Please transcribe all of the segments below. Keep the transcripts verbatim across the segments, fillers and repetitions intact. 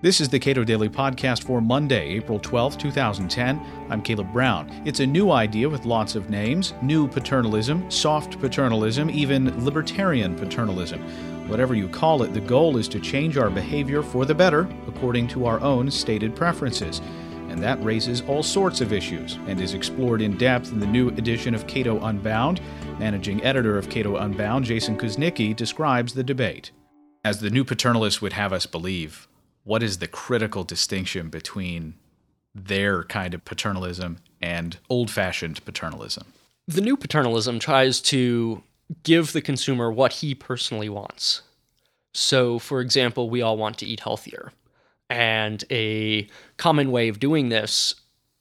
This is the Cato Daily Podcast for Monday, April twelfth, twenty ten. I'm Caleb Brown. It's a new idea with lots of names: new paternalism, soft paternalism, even libertarian paternalism. Whatever you call it, the goal is to change our behavior for the better according to our own stated preferences. And that raises all sorts of issues and is explored in depth in the new edition of Cato Unbound. Managing editor of Cato Unbound, Jason Kuznicki, describes the debate. As the new paternalists would have us believe, what is the critical distinction between their kind of paternalism and old-fashioned paternalism? The new paternalism tries to give the consumer what he personally wants. So, for example, we all want to eat healthier. And a common way of doing this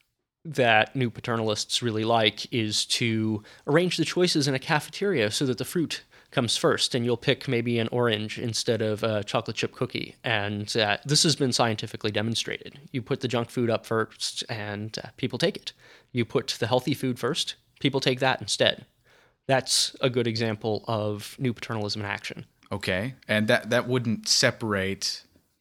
that new paternalists really like is to arrange the choices in a cafeteria so that the fruit comes first, and you'll pick maybe an orange instead of a chocolate chip cookie. And uh, this has been scientifically demonstrated. You put the junk food up first, and uh, people take it. You put the healthy food first, people take that instead. That's a good example of new paternalism in action. Okay, and that, that wouldn't separate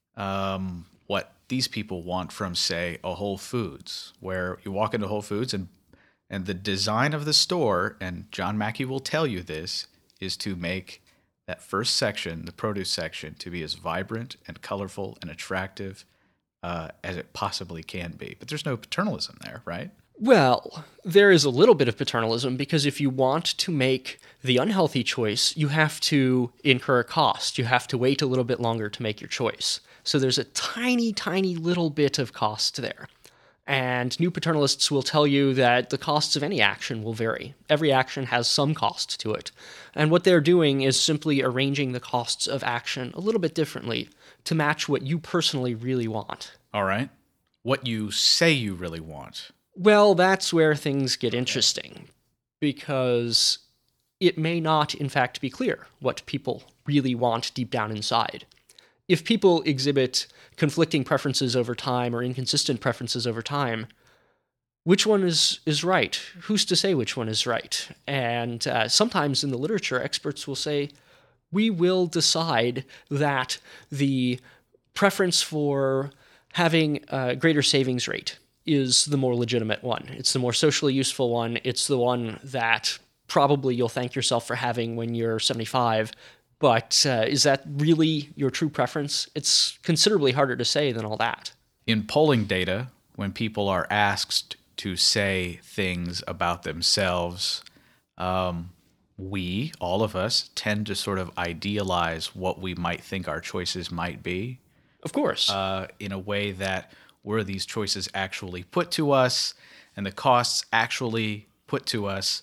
um, what these people want from, say, a Whole Foods, where you walk into Whole Foods and and the design of the store, and John Mackey will tell you this, is to make that first section, the produce section, to be as vibrant and colorful and attractive uh, as it possibly can be. But there's no paternalism there, right? Well, there is a little bit of paternalism, because if you want to make the unhealthy choice, you have to incur a cost. You have to wait a little bit longer to make your choice. So there's a tiny, tiny little bit of cost there. And new paternalists will tell you that the costs of any action will vary. Every action has some cost to it. And what they're doing is simply arranging the costs of action a little bit differently to match what you personally really want. All right. What you say you really want. Well, that's where things get interesting, because it may not, in fact, be clear what people really want deep down inside. If people exhibit conflicting preferences over time or inconsistent preferences over time, which one is, is right? Who's to say which one is right? And uh, sometimes in the literature, experts will say, we will decide that the preference for having a greater savings rate is the more legitimate one. It's the more socially useful one. It's the one that probably you'll thank yourself for having when you're seventy-five. But uh, is that really your true preference? It's considerably harder to say than all that. In polling data, when people are asked to say things about themselves, um, we, all of us, tend to sort of idealize what we might think our choices might be. Of course. Uh, in a way that were these choices actually put to us and the costs actually put to us,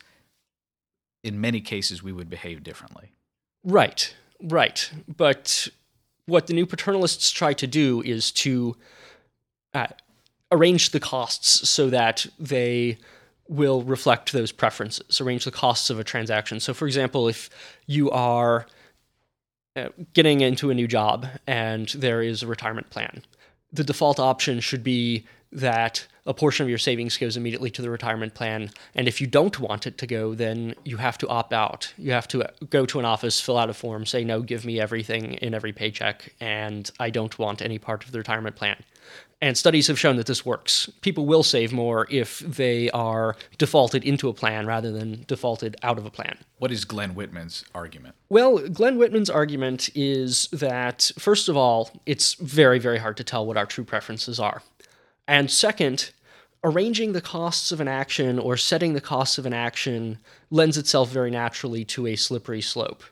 in many cases we would behave differently. Right, right. But what the new paternalists try to do is to uh, arrange the costs so that they will reflect those preferences, arrange the costs of a transaction. So, for example, if you are uh, getting into a new job and there is a retirement plan, the default option should be that a portion of your savings goes immediately to the retirement plan. And if you don't want it to go, then you have to opt out. You have to go to an office, fill out a form, say, no, give me everything in every paycheck, and I don't want any part of the retirement plan. And studies have shown that this works. People will save more if they are defaulted into a plan rather than defaulted out of a plan. What is Glenn Whitman's argument? Well, Glenn Whitman's argument is that, first of all, it's very, very hard to tell what our true preferences are. And second, arranging the costs of an action or setting the costs of an action lends itself very naturally to a slippery slope.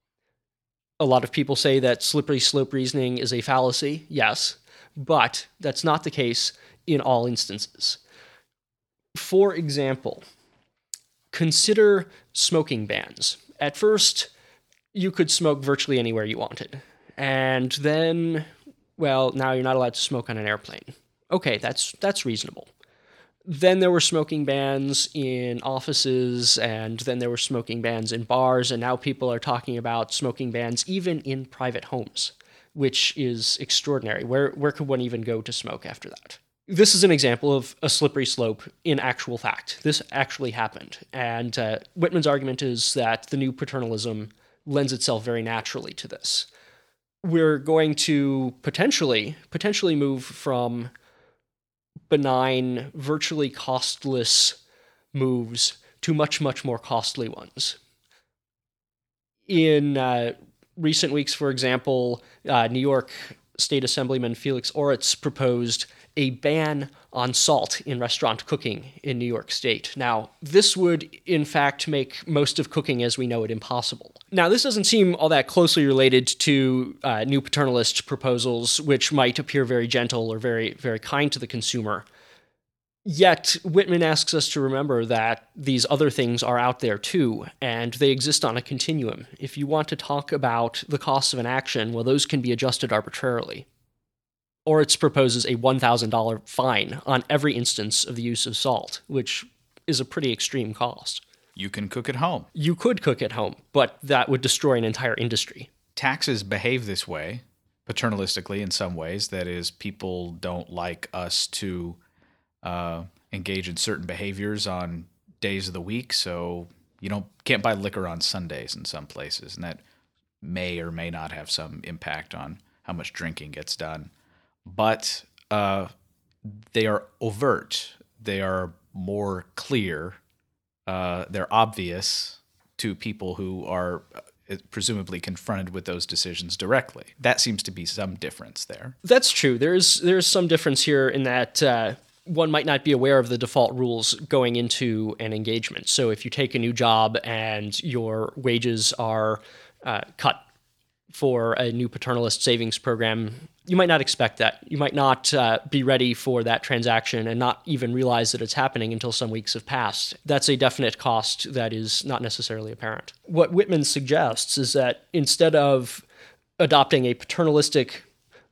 A lot of people say that slippery slope reasoning is a fallacy. Yes, but that's not the case in all instances. For example, consider smoking bans. At first, you could smoke virtually anywhere you wanted. And then, well, now you're not allowed to smoke on an airplane. Okay, that's that's reasonable. Then there were smoking bans in offices, and then there were smoking bans in bars, and now people are talking about smoking bans even in private homes, which is extraordinary. Where where could one even go to smoke after that? This is an example of a slippery slope in actual fact. This actually happened, and uh, Whitman's argument is that the new paternalism lends itself very naturally to this. we're going to potentially potentially move from benign, virtually costless moves to much, much more costly ones. In uh, recent weeks, for example, uh, New York State Assemblyman Felix Oritz proposed a ban on salt in restaurant cooking in New York State. Now, this would, in fact, make most of cooking as we know it impossible. Now, this doesn't seem all that closely related to uh, new paternalist proposals, which might appear very gentle or very, very kind to the consumer. Yet, Whitman asks us to remember that these other things are out there too, and they exist on a continuum. If you want to talk about the costs of an action, well, those can be adjusted arbitrarily. Oritz proposes a one thousand dollars fine on every instance of the use of salt, which is a pretty extreme cost. You can cook at home. You could cook at home, but that would destroy an entire industry. Taxes behave this way, paternalistically in some ways. That is, people don't like us to uh, engage in certain behaviors on days of the week, so you don't can't buy liquor on Sundays in some places, and that may or may not have some impact on how much drinking gets done. But uh, they are overt. They are more clear. Uh, they're obvious to people who are uh, presumably confronted with those decisions directly. That seems to be some difference there. That's true. There's there's some difference here in that uh, one might not be aware of the default rules going into an engagement. So if you take a new job and your wages are uh, cut for a new paternalist savings program, you might not expect that. You might not uh, be ready for that transaction and not even realize that it's happening until some weeks have passed. That's a definite cost that is not necessarily apparent. What Whitman suggests is that instead of adopting a paternalistic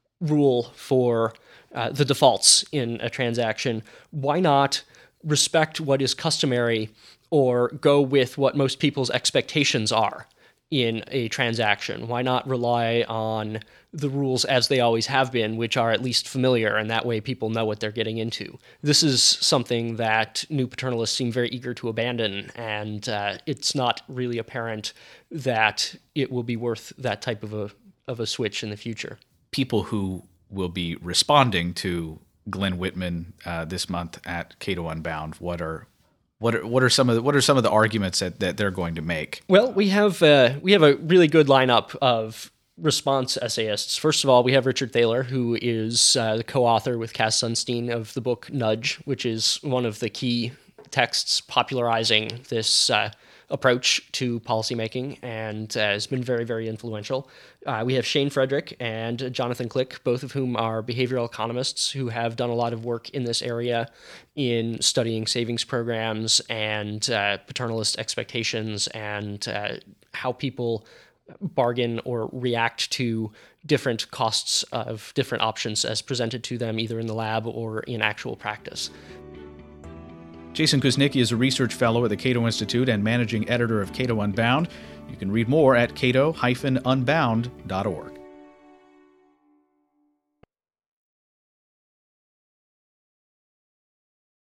rule for uh, the defaults in a transaction, why not respect what is customary or go with what most people's expectations are in a transaction? Why not rely on the rules as they always have been, which are at least familiar, and that way people know what they're getting into? This is something that new paternalists seem very eager to abandon, and uh, it's not really apparent that it will be worth that type of a of a switch in the future. People who will be responding to Glenn Whitman uh, this month at Cato Unbound, what are What are what are some of the, what are some of the arguments that, that they're going to make? Well, we have uh, we have a really good lineup of response essayists. First of all, we have Richard Thaler, who is uh, the co-author with Cass Sunstein of the book Nudge, which is one of the key texts popularizing this uh, approach to policymaking, and uh, has been very, very influential. Uh, we have Shane Frederick and Jonathan Click, both of whom are behavioral economists who have done a lot of work in this area in studying savings programs and uh, paternalist expectations and uh, how people bargain or react to different costs of different options as presented to them either in the lab or in actual practice. Jason Kuznicki is a research fellow at the Cato Institute and managing editor of Cato Unbound. You can read more at cato dash unbound dot org.